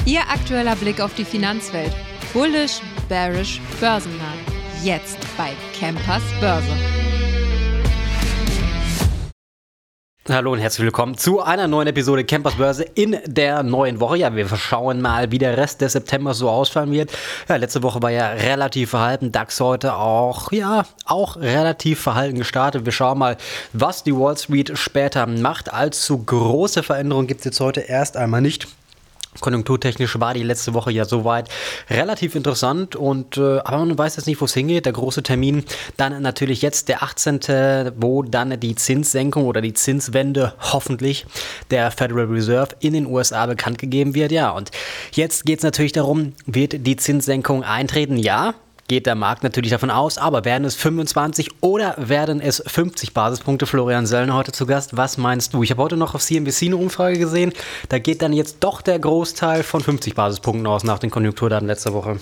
Ihr aktueller Blick auf die Finanzwelt. Bullish, bearish, börsennah. Jetzt bei Campers Börse. Hallo und herzlich willkommen zu einer neuen Episode Campers Börse in der neuen Woche. Ja, wir schauen mal, wie der Rest des Septembers so ausfallen wird. Ja, letzte Woche war ja relativ verhalten, DAX heute auch relativ verhalten gestartet. Wir schauen mal, was die Wall Street später macht. Allzu große Veränderungen gibt es jetzt heute erst einmal nicht. Konjunkturtechnisch war die letzte Woche ja soweit relativ interessant aber man weiß jetzt nicht, wo es hingeht. Der große Termin dann natürlich jetzt der 18., wo dann die Zinssenkung oder die Zinswende hoffentlich der Federal Reserve in den USA bekannt gegeben wird. Ja, und jetzt geht es natürlich darum, wird die Zinssenkung eintreten? Ja. Geht der Markt natürlich davon aus, aber werden es 25 oder werden es 50 Basispunkte? Florian Söllner heute zu Gast. Was meinst du? Ich habe heute noch auf CNBC eine Umfrage gesehen. Da geht dann jetzt doch der Großteil von 50 Basispunkten aus nach den Konjunkturdaten letzter Woche.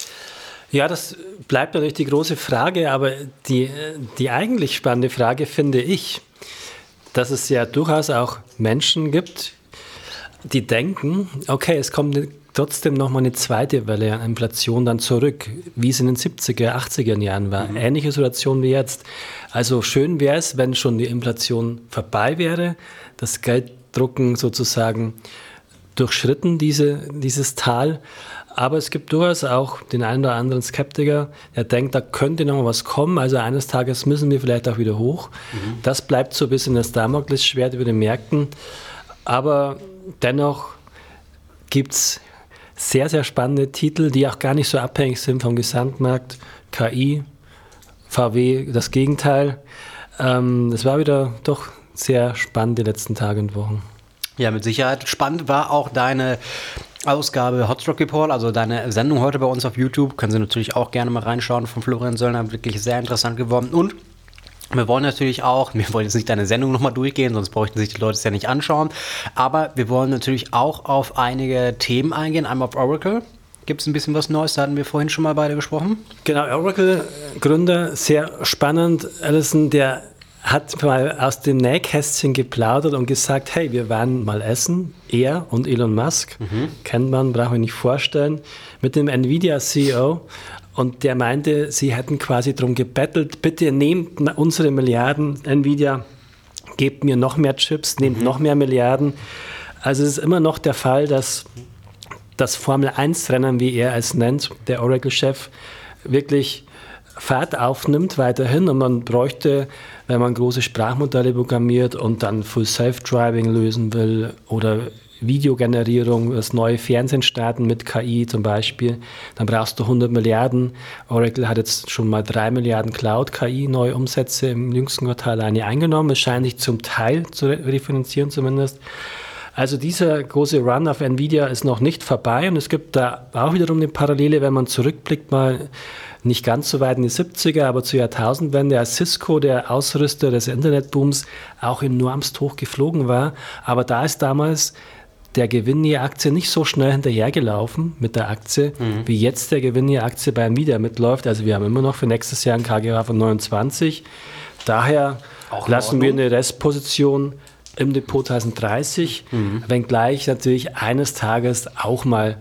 Ja, das bleibt natürlich die große Frage, aber die eigentlich spannende Frage finde ich, dass es ja durchaus auch Menschen gibt, die denken, okay, es kommt trotzdem nochmal eine zweite Welle an Inflation dann zurück, wie es in den 70er, 80er Jahren war. Ähnliche Situation wie jetzt. Also schön wäre es, wenn schon die Inflation vorbei wäre, das Gelddrucken sozusagen durchschritten, dieses Tal. Aber es gibt durchaus auch den einen oder anderen Skeptiker, der denkt, da könnte noch mal was kommen. Also eines Tages müssen wir vielleicht auch wieder hoch. Das bleibt so ein bisschen das Damoklesschwert über den Märkten. Aber dennoch gibt es sehr, sehr spannende Titel, die auch gar nicht so abhängig sind vom Gesamtmarkt. KI, VW, das Gegenteil. Das war wieder doch sehr spannend die letzten Tage und Wochen. Ja, mit Sicherheit. Spannend war auch deine Ausgabe Hotstock Report, also deine Sendung heute bei uns auf YouTube. Können Sie natürlich auch gerne mal reinschauen von Florian Söllner. Wirklich sehr interessant geworden. Und wir wollen jetzt nicht deine Sendung nochmal durchgehen, sonst bräuchten sich die Leute es ja nicht anschauen. Aber wir wollen natürlich auch auf einige Themen eingehen. Einmal auf Oracle. Gibt es ein bisschen was Neues? Da hatten wir vorhin schon mal beide gesprochen. Genau, Oracle-Gründer, sehr spannend. Allison, der hat mal aus dem Nähkästchen geplaudert und gesagt, hey, wir waren mal essen, er und Elon Musk, kennt man, brauche ich nicht vorstellen, mit dem Nvidia-CEO. Und der meinte, sie hätten quasi darum gebettelt, bitte nehmt unsere Milliarden, Nvidia, gebt mir noch mehr Chips, nehmt noch mehr Milliarden. Also es ist immer noch der Fall, dass das Formel-1-Rennen, wie er es nennt, der Oracle-Chef, wirklich Fahrt aufnimmt weiterhin. Und man bräuchte, wenn man große Sprachmodelle programmiert und dann Full Self-Driving lösen will oder Videogenerierung, das neue Fernsehen starten mit KI zum Beispiel, dann brauchst du 100 Milliarden. Oracle hat jetzt schon mal 3 Milliarden Cloud-KI-Neuumsätze im jüngsten Quartal eingenommen. Es scheint sich zum Teil zu refinanzieren zumindest. Also dieser große Run auf Nvidia ist noch nicht vorbei und es gibt da auch wiederum eine Parallele, wenn man zurückblickt, mal nicht ganz so weit in die 70er, aber zur Jahrtausendwende, als Cisco, der Ausrüster des Internetbooms, auch enormst hoch geflogen war. Aber da ist damals der Gewinn je Aktie nicht so schnell hinterhergelaufen mit der Aktie, wie jetzt der Gewinn je Aktie bei Nvidia mitläuft. Also wir haben immer noch für nächstes Jahr ein KGV von 29. Daher lassen wir eine Restposition im Depot 1030, wenngleich natürlich eines Tages auch mal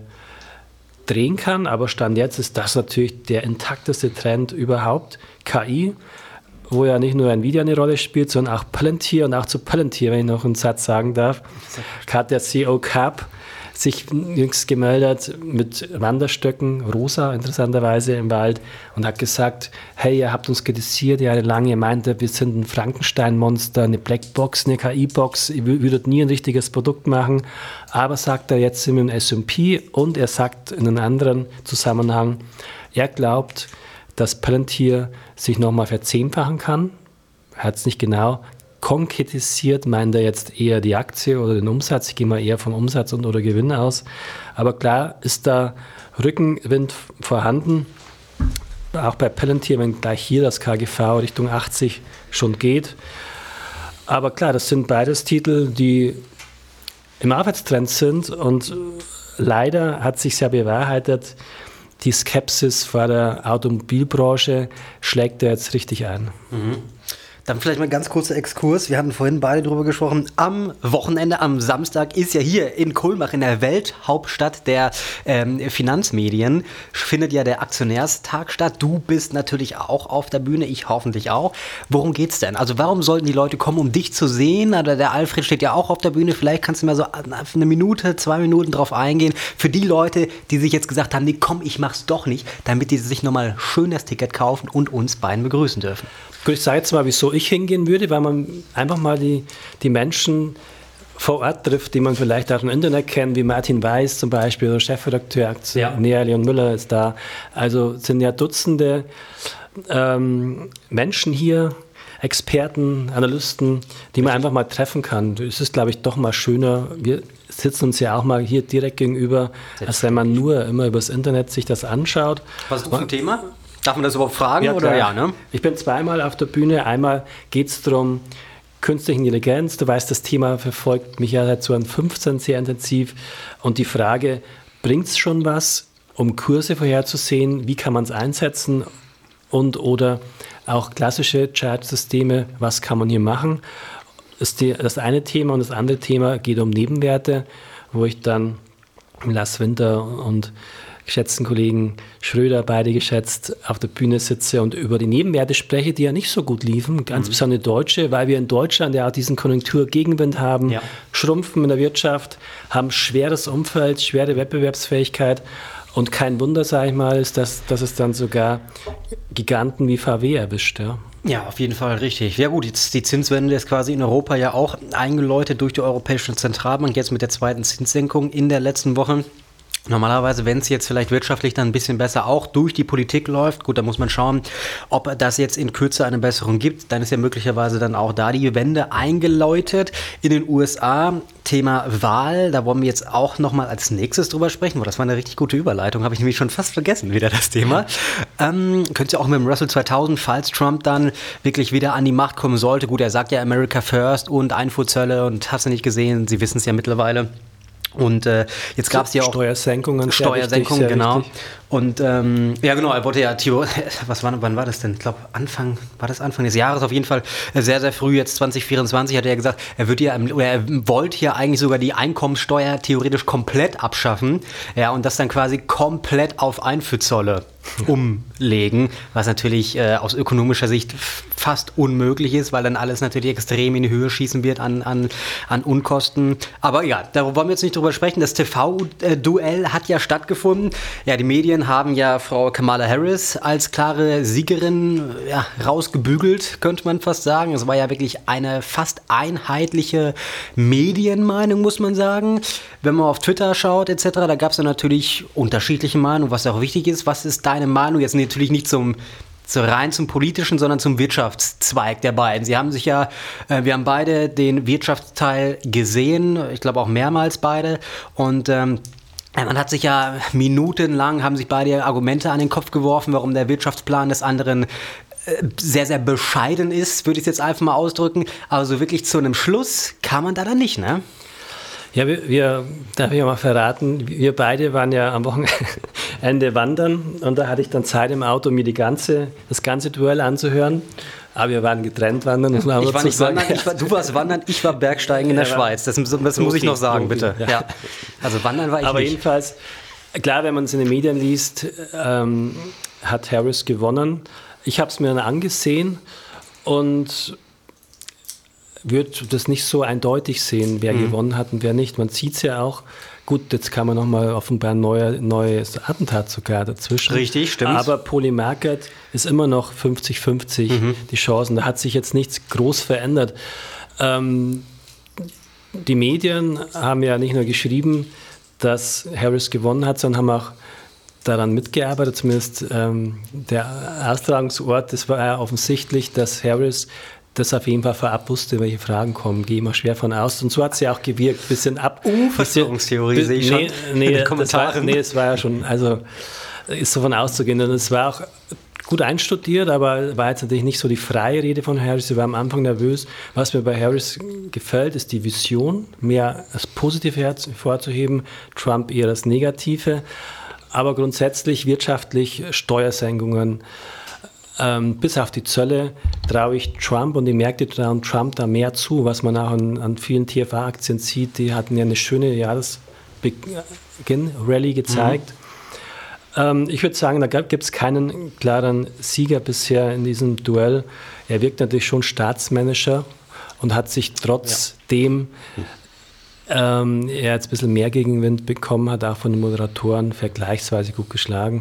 drehen kann. Aber Stand jetzt ist das natürlich der intakteste Trend überhaupt. KI, wo ja nicht nur Nvidia eine Rolle spielt, sondern auch Palantir. Und auch zu Palantir, wenn ich noch einen Satz sagen darf, hat der CEO Cap sich jüngst gemeldet mit Wanderstöcken, rosa interessanterweise im Wald, und hat gesagt, hey, ihr habt uns kritisiert jahrelang, ihr meinte, wir sind ein Frankenstein-Monster, eine Blackbox, eine KI-Box, ihr würdet nie ein richtiges Produkt machen, aber sagt er, jetzt sind wir im S&P, und er sagt in einem anderen Zusammenhang, er glaubt, dass Palantir sich nochmal verzehnfachen kann. Er hat es nicht genau konkretisiert, meint er jetzt eher die Aktie oder den Umsatz. Ich gehe mal eher vom Umsatz oder Gewinn aus. Aber klar ist da Rückenwind vorhanden. Auch bei Palantir, wenn gleich hier das KGV Richtung 80 schon geht. Aber klar, das sind beides Titel, die im Aufwärtstrend sind. Und leider hat sich ja bewahrheitet, die Skepsis vor der Automobilbranche schlägt da jetzt richtig ein. Dann vielleicht mal ganz kurzer Exkurs. Wir hatten vorhin beide drüber gesprochen. Am Wochenende, am Samstag, ist ja hier in Kulmbach, in der Welthauptstadt der Finanzmedien, findet ja der Aktionärstag statt. Du bist natürlich auch auf der Bühne, ich hoffentlich auch. Worum geht's denn? Also warum sollten die Leute kommen, um dich zu sehen? Oder der Alfred steht ja auch auf der Bühne. Vielleicht kannst du mal so eine Minute, 2 Minuten drauf eingehen. Für die Leute, die sich jetzt gesagt haben, nee, komm, ich mach's doch nicht, damit die sich nochmal schön das Ticket kaufen und uns beiden begrüßen dürfen. Gut, ich sage jetzt mal, wieso ich hingehen würde, weil man einfach mal die Menschen vor Ort trifft, die man vielleicht auch im Internet kennt, wie Martin Weiß zum Beispiel, oder Chefredakteur Aktionär, Leon Müller ist da. Also sind ja Dutzende Menschen hier, Experten, Analysten, die man einfach mal treffen kann. Es ist, glaube ich, doch mal schöner. Wir sitzen uns ja auch mal hier direkt gegenüber, als wenn man nur immer übers Internet sich das anschaut. Was ist das für ein Thema? Darf man das überhaupt fragen? Ja, oder? Ja, ne? Ich bin zweimal auf der Bühne. Einmal geht es darum, künstliche Intelligenz. Du weißt, das Thema verfolgt mich ja seit 2015 sehr intensiv. Und die Frage, bringt es schon was, um Kurse vorherzusehen? Wie kann man es einsetzen? Und oder auch klassische Chartsysteme, was kann man hier machen? Ist das eine Thema. Und das andere Thema geht um Nebenwerte, wo ich dann Lars Winter und geschätzten Kollegen Schröder, beide geschätzt, auf der Bühne sitze und über die Nebenwerte spreche, die ja nicht so gut liefen, ganz besonders deutsche, weil wir in Deutschland ja auch diesen Konjunkturgegenwind haben, schrumpfen in der Wirtschaft, haben schweres Umfeld, schwere Wettbewerbsfähigkeit und kein Wunder, sage ich mal, ist, dass es dann sogar Giganten wie VW erwischt, ja. Ja, auf jeden Fall richtig. Ja gut, jetzt die Zinswende ist quasi in Europa ja auch eingeläutet durch die Europäische Zentralbank, jetzt mit der zweiten Zinssenkung in der letzten Woche. Normalerweise, wenn es jetzt vielleicht wirtschaftlich dann ein bisschen besser auch durch die Politik läuft, gut, da muss man schauen, ob das jetzt in Kürze eine Besserung gibt. Dann ist ja möglicherweise dann auch da die Wende eingeläutet. In den USA, Thema Wahl, da wollen wir jetzt auch nochmal als nächstes drüber sprechen. Das war eine richtig gute Überleitung, habe ich nämlich schon fast vergessen, wieder das Thema. Könnt ihr auch mit dem Russell 2000, falls Trump dann wirklich wieder an die Macht kommen sollte. Gut, er sagt ja America First und Einfuhrzölle und hast du nicht gesehen, Sie wissen es ja mittlerweile. Und jetzt gab es ja auch Steuersenkungen, genau. Wichtig. Und ja genau, er wollte ja, wann war das denn? Ich glaube Anfang des Jahres auf jeden Fall, sehr, sehr früh, jetzt 2024 hat er ja gesagt, er wollte ja eigentlich sogar die Einkommenssteuer theoretisch komplett abschaffen, ja, und das dann quasi komplett auf Einfuhrzölle umlegen, was natürlich aus ökonomischer Sicht fast unmöglich ist, weil dann alles natürlich extrem in die Höhe schießen wird an Unkosten. Aber ja, da wollen wir jetzt nicht drüber sprechen. Das TV-Duell hat ja stattgefunden. Ja, die Medien haben ja Frau Kamala Harris als klare Siegerin rausgebügelt, könnte man fast sagen. Es war ja wirklich eine fast einheitliche Medienmeinung, muss man sagen. Wenn man auf Twitter schaut etc., da gab es ja natürlich unterschiedliche Meinungen, was auch wichtig ist. Was ist deine Meinung? Jetzt natürlich nicht rein zum politischen, sondern zum Wirtschaftszweig der beiden. Sie haben sich ja, wir haben beide den Wirtschaftsteil gesehen, ich glaube auch mehrmals beide, und man hat sich ja minutenlang, haben sich beide Argumente an den Kopf geworfen, warum der Wirtschaftsplan des anderen sehr, sehr bescheiden ist, würde ich es jetzt einfach mal ausdrücken. Aber so wirklich zu einem Schluss kann man da dann nicht, ne? Ja, darf ich mal verraten, wir beide waren ja am Wochenende wandern und da hatte ich dann Zeit im Auto, mir das ganze Duell anzuhören. Aber wir waren getrennt wandern. Ich war nicht wandern, du warst wandern, ich war Bergsteigen in der Schweiz. Das muss ich noch sagen, bitte. Ja. Also wandern war ich aber nicht. Jedenfalls, klar, wenn man es in den Medien liest, hat Harris gewonnen. Ich habe es mir dann angesehen und würde das nicht so eindeutig sehen, wer gewonnen hat und wer nicht. Man sieht es ja auch. Gut, jetzt kann man nochmal offenbar ein neues Attentat sogar dazwischen. Richtig, stimmt. Aber Polly Market ist immer noch 50-50 die Chancen. Da hat sich jetzt nichts groß verändert. Die Medien haben ja nicht nur geschrieben, dass Harris gewonnen hat, sondern haben auch daran mitgearbeitet, zumindest der Austragungsort. Das war ja offensichtlich, dass Harris das auf jeden Fall vorab wusste, welche Fragen kommen. Gehe immer schwer von aus. Und so hat es ja auch gewirkt. Bisschen ab. Verschwörungstheorie sehe ich schon in den Kommentaren. Es war ja schon, also ist so von auszugehen. Und es war auch gut einstudiert, aber war jetzt natürlich nicht so die freie Rede von Harris. Sie war am Anfang nervös. Was mir bei Harris gefällt, ist die Vision, mehr das Positive hervorzuheben, Trump eher das Negative. Aber grundsätzlich wirtschaftlich Steuersenkungen, Bis auf die Zölle traue ich Trump und die Märkte trauen Trump da mehr zu, was man auch an vielen TFA-Aktien sieht. Die hatten ja eine schöne Jahresbeginn-Rallye gezeigt. Ich würde sagen, da gibt es keinen klaren Sieger bisher in diesem Duell. Er wirkt natürlich schon staatsmännischer und hat sich trotzdem er jetzt ein bisschen mehr Gegenwind bekommen hat, auch von den Moderatoren, vergleichsweise gut geschlagen.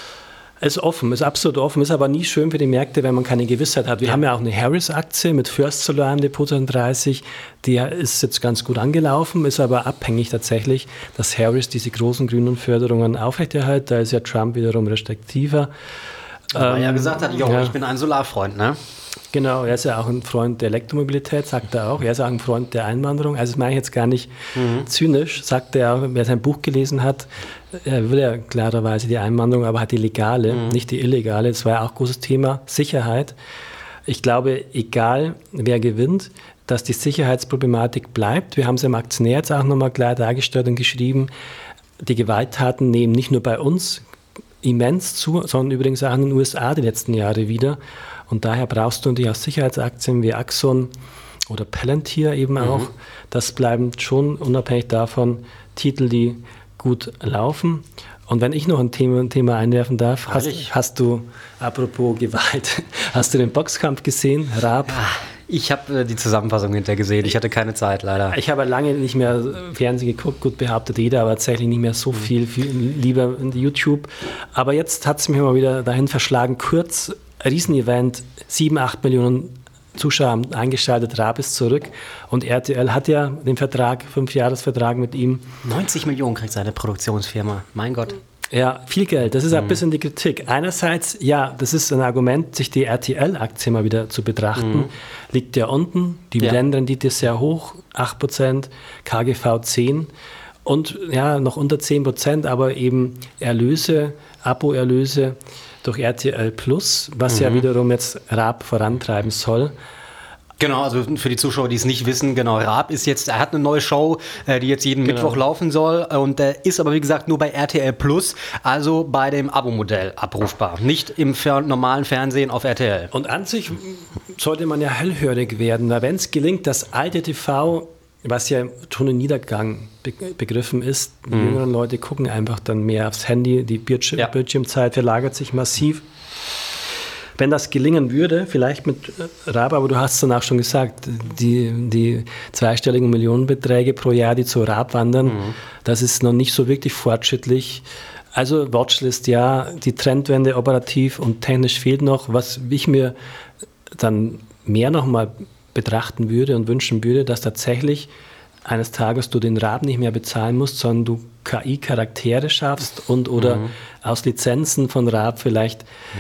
Ist offen, ist absolut offen, ist aber nie schön für die Märkte, wenn man keine Gewissheit hat. Wir haben ja auch eine Harris-Aktie mit First Solar im Depot 30, die ist jetzt ganz gut angelaufen, ist aber abhängig tatsächlich, dass Harris diese großen grünen Förderungen aufrechterhält. Da ist ja Trump wiederum restriktiver. Weil er gesagt hat, ich bin ein Solarfreund, ne? Genau, er ist ja auch ein Freund der Elektromobilität, sagt er auch. Er ist auch ein Freund der Einwanderung. Also das meine ich jetzt gar nicht zynisch, sagt er auch, wer sein Buch gelesen hat, er will ja klarerweise die Einwanderung, aber hat die legale, nicht die illegale. Das war ja auch ein großes Thema, Sicherheit. Ich glaube, egal wer gewinnt, dass die Sicherheitsproblematik bleibt. Wir haben es im Aktionär jetzt auch nochmal klar dargestellt und geschrieben, die Gewalttaten nehmen nicht nur bei uns immens zu, sondern übrigens auch in den USA die letzten Jahre wieder. Und daher brauchst du natürlich auch Sicherheitsaktien wie Axon oder Palantir eben auch. Das bleiben schon unabhängig davon Titel, die gut laufen. Und wenn ich noch ein Thema einwerfen darf, hast du, apropos Gewalt, hast du den Boxkampf gesehen, Raab? Ich habe die Zusammenfassung hinterher gesehen. Ich hatte keine Zeit, leider. Ich habe lange nicht mehr Fernsehen geguckt, gut behauptet jeder, aber tatsächlich nicht mehr so viel lieber in YouTube. Aber jetzt hat es mich mal wieder dahin verschlagen, kurz, Riesenevent, 7-8 Millionen Zuschauer haben eingeschaltet, Raab ist zurück und RTL hat ja den Vertrag, 5-Jahres-Vertrag mit ihm. 90 Millionen kriegt seine Produktionsfirma, mein Gott. Ja, viel Geld, das ist ein bisschen die Kritik. Einerseits, ja, das ist ein Argument, sich die RTL-Aktie mal wieder zu betrachten. Liegt ja unten, die Dividendenrendite ist sehr hoch, 8%, KGV 10% und ja, noch unter 10%, aber eben Erlöse, Abo-Erlöse durch RTL Plus, was ja wiederum jetzt Raab vorantreiben soll. Genau, also für die Zuschauer, die es nicht wissen, genau, Raab ist jetzt, er hat eine neue Show, die jetzt jeden Mittwoch laufen soll und ist aber wie gesagt nur bei RTL Plus, also bei dem Abo-Modell abrufbar, nicht im normalen Fernsehen auf RTL. Und an sich sollte man ja hellhörig werden, weil wenn es gelingt, das alte TV, was ja schon in Niedergang begriffen ist, die jüngeren Leute gucken einfach dann mehr aufs Handy, die Bildschirmzeit verlagert sich massiv. Wenn das gelingen würde, vielleicht mit Raab, aber du hast es dann auch schon gesagt, die zweistelligen Millionenbeträge pro Jahr, die zu Raab wandern, das ist noch nicht so wirklich fortschrittlich. Also Watchlist, ja, die Trendwende operativ und technisch fehlt noch. Was ich mir dann mehr nochmal betrachten würde und wünschen würde, dass tatsächlich eines Tages du den Raab nicht mehr bezahlen musst, sondern du KI-Charaktere schaffst und oder aus Lizenzen von Raab vielleicht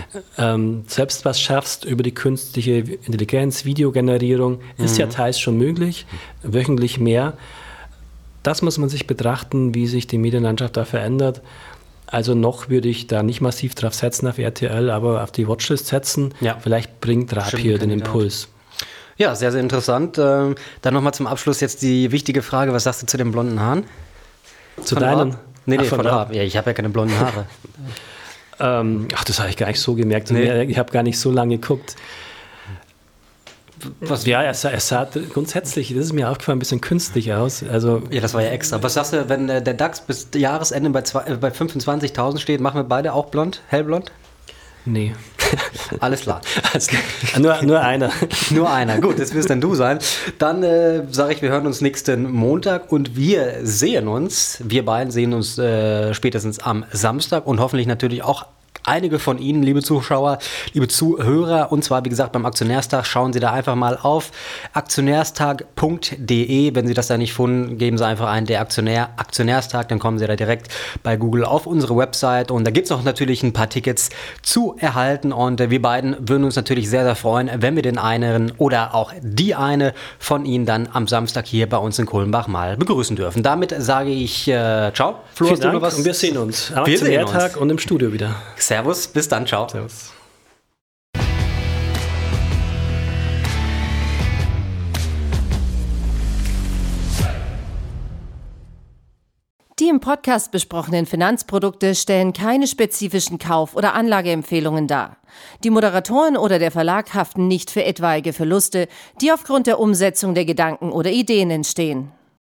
selbst was schaffst über die künstliche Intelligenz, Videogenerierung, ist ja teils schon möglich, wöchentlich mehr. Das muss man sich betrachten, wie sich die Medienlandschaft da verändert. Also noch würde ich da nicht massiv drauf setzen auf RTL, aber auf die Watchlist setzen. Ja. Vielleicht bringt Raab hier den Impuls. Ja, sehr, sehr interessant. Dann nochmal zum Abschluss jetzt die wichtige Frage, was sagst du zu den blonden Haaren? Zu deinen? Nee, von Raab. Ja, ich habe ja keine blonden Haare. Das habe ich gar nicht so gemerkt. Nee. Ich habe gar nicht so lange geguckt. Ja, er sah grundsätzlich, das ist mir aufgefallen, ein bisschen künstlich aus. Also, ja, das war ja extra. Was sagst du, wenn der DAX bis Jahresende bei 25.000 steht, machen wir beide auch blond, hellblond? Nee. Alles klar. Nur einer. Nur einer. Gut, das wirst dann du sein. Dann sage ich, wir hören uns nächsten Montag und wir beiden sehen uns spätestens am Samstag und hoffentlich natürlich auch einige von Ihnen, liebe Zuschauer, liebe Zuhörer, und zwar, wie gesagt, beim Aktionärstag, schauen Sie da einfach mal auf aktionärstag.de. Wenn Sie das da nicht finden, geben Sie einfach ein, der Aktionärstag, dann kommen Sie da direkt bei Google auf unsere Website und da gibt es auch natürlich ein paar Tickets zu erhalten und wir beiden würden uns natürlich sehr, sehr freuen, wenn wir den einen oder auch die eine von Ihnen dann am Samstag hier bei uns in Kulmbach mal begrüßen dürfen. Damit sage ich ciao. Flo, vielen Dank und wir sehen uns am Aktionärtag und im Studio wieder. Servus, bis dann, ciao. Servus. Die im Podcast besprochenen Finanzprodukte stellen keine spezifischen Kauf- oder Anlageempfehlungen dar. Die Moderatoren oder der Verlag haften nicht für etwaige Verluste, die aufgrund der Umsetzung der Gedanken oder Ideen entstehen.